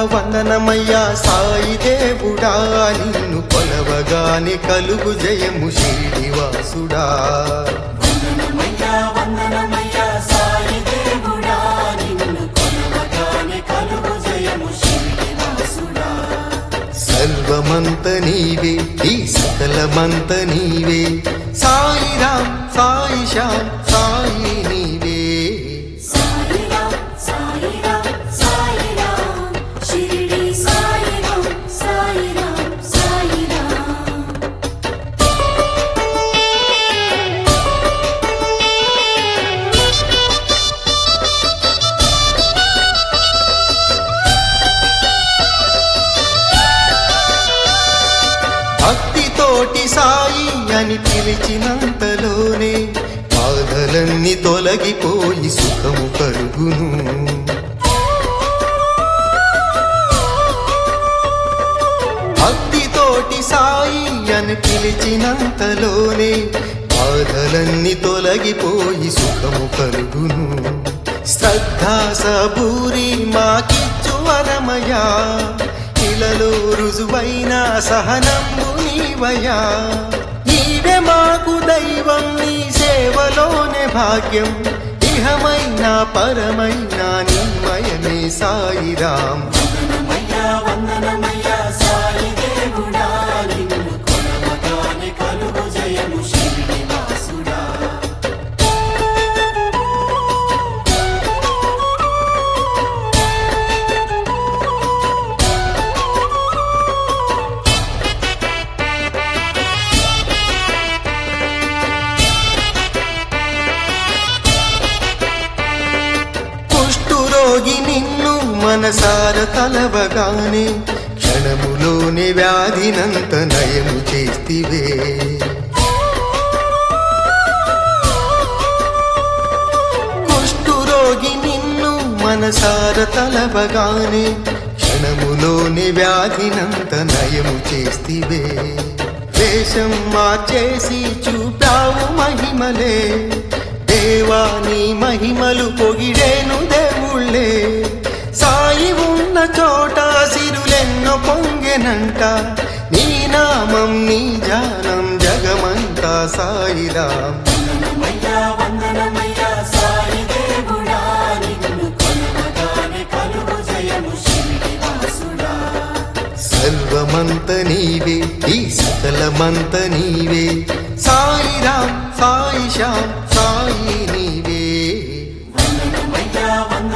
వందనమయ్యా సాయి దేవుడా, నిన్ను కొలవగానే కలుగు జయము శ్రీనివాసుడా. వందనమయ్యా వందనమయ్యా సాయి దేవుడా, నిన్ను కొలవగానే కలుగు జయము శ్రీనివాసుడా. సర్వమంత నీవే, ఈ సకలమంత నీవే, సాయి రామ్ సాయి శ్యామ్ సాయి నీవే. సాయి రామ్ సాయి రామ్ సాయి రామ్, షిరిడి సాయి రామ్ సాయి రామ్ సాయి రామ్. భక్తితోటి సాయి అని పిలిచినంతలోనే బాధలన్నీ తొలగిపోయి సుఖము కలుగును. భక్తితోటి సాయి అని పిలిచినంతలోనే బాధలన్నీ తొలగిపోయి సుఖము కలుగును. శ్రద్ధా సబూరి మాకిచ్చు వరమయా, ఇలలో రుజువైన సహనము నీవయా. నీవే మాకు దైవం, నీ సేవలోనే భాగ్యం, ఇహమైన పరమైన నిమయమే సాయి రామ్. వందనమయ్యా వందనమయ్యా సాయి దేవుడా, నిన్ను కొలవగానే కలుగు జయము శ్రీనివాసుడా. కుష్ఠురోగి నిన్ను మనసార తలవగానే క్షణములోని వ్యాధినంత నయము చేస్తివే. కుష్ఠురోగి నిన్ను మనసార తలవగానే క్షణములోని వ్యాధినంత నయము చేస్తివే. వేషం మార్చేసి చూపావు మహిమలే, దేవాని మహిమలు పొగిడేను దేవుళ్ళే. సాయి ఉన్న చోట సిరులెన్నో పొంగెనంట, నీ నామం నీ జానం జగమంతా సాయి రామ్. వందనమయ్యా వందనమయ్యా సాయి దేవుడా, నిన్ను కొలవగానే కలుగు జయము శ్రీనివాసుడా. సర్వమంత నీవే, ఈ సకలమంత నీవే, సాయి రామ్ సాయి శ్యామ్ సాయి నీవే. వందనమయ్యా వందనమయ్యా